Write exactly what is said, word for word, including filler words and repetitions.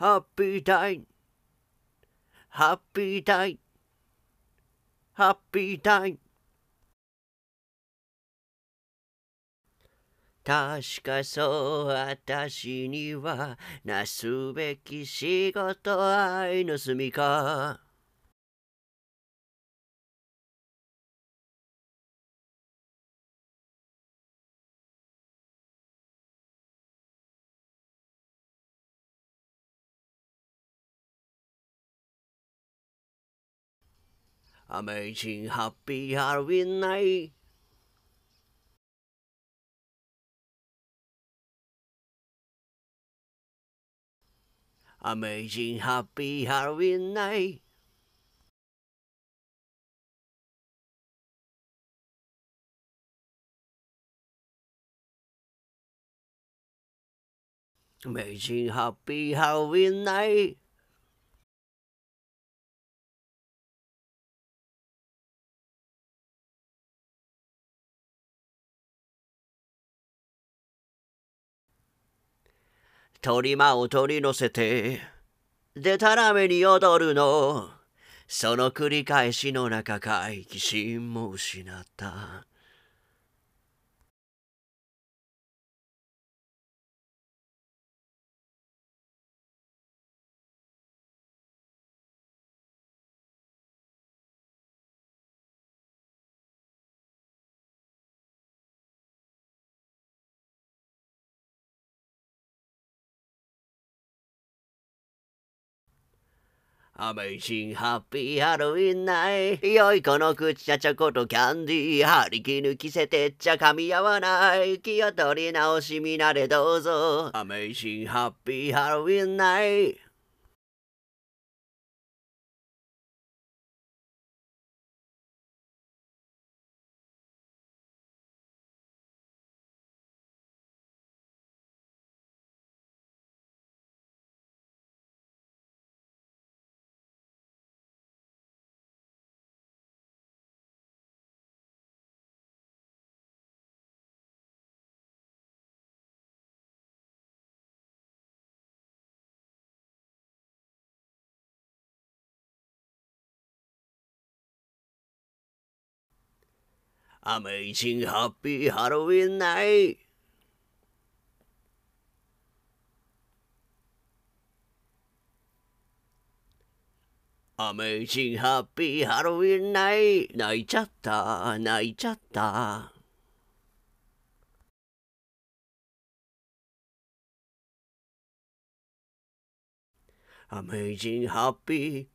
ハッピータイム、ハッピータイム、ハッピータイム。確かそう私にはなすべき仕事愛の住みか。Amazing Happy Halloween Night. Amazing Happy Halloween Night. Amazing Happy Halloween Night.鳥間を取り乗せてでたらめに踊るの。その繰り返しの中好奇心も失った。Amazing Happy Halloween Night。 良い子の口やチョコとキャンディー、張り切る着せてっちゃ噛み合わない。気を取り直しみなでどうぞ。 Amazing Happy Halloween Night。 Amazing Happy Halloween Night。 Amazing Happy Halloween Night。 泣いちゃった泣いちゃった。Amazing Happy